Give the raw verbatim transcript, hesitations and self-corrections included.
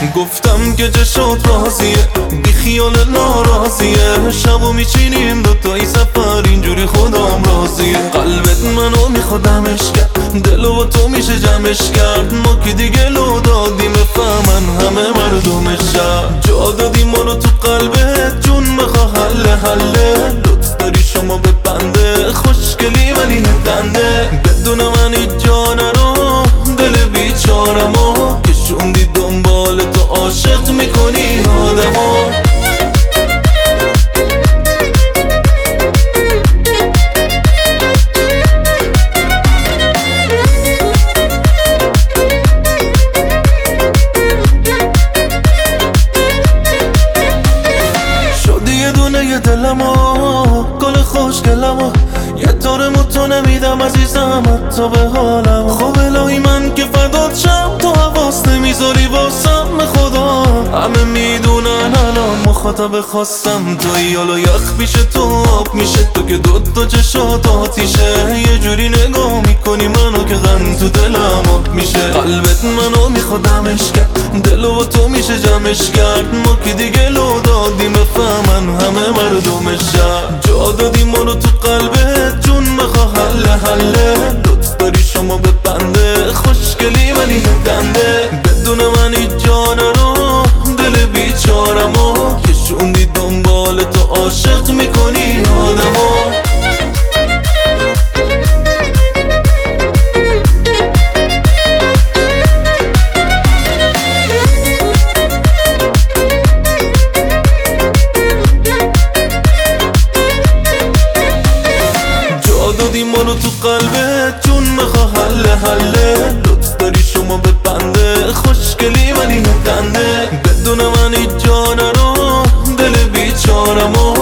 گفتم که چشات راضیه بی خیال ناراضیه، شبو میچینیم دوتایی سفر اینجوری خودم راضیه. قلبت منو میخوادمش کرد، دلو با تو میشه جمعش کرد. ما که دیگه لو دادیم بفهمن همه مردم شهر. جا دادیم ما رو تو قلبت جون بخوا حله حله. لطف داری شما به بنده خوشگلی ولی ندنده. بدون من هیچ جا نرو دل بیچارمو، کشوندی دنبال تو عاشق میکنی آدمو. یه دلمو گل خوشگلمو یه طورمو تو نمیدم عزیزم حتی به حالم. خب الهی من که فدات شم تو حواس نمیذاری واسم خدا. همه میدونن الان مخاطب خواستم توی، حالا یخ میشه تو آب میشه تو که دوتا چشات آتیشه. یه جوری نگاه میکنی منو که غم تو دلم آب میشه. قلبت منو میخوادمش کرد، دلو با تو میشه جمعش کرد. ما که دیگه لو دادیم بفهمن همه مردم شهر. جا دادیم ما رو تو قلبت جون بخوا حله حله. لطف داری شما به بنده خوشگلی ولی ندنده. بدون من هیچ جا نرو دل بیچارمو، کشوندی دنبال تو عاشق میکنی آدمو. دادی ما رو تو قلبت جون بخوا حله حله. لطف داری شما به بنده خوشگلی ولی ندنده. بدون من هیچ جا نرو دل بیچارمو،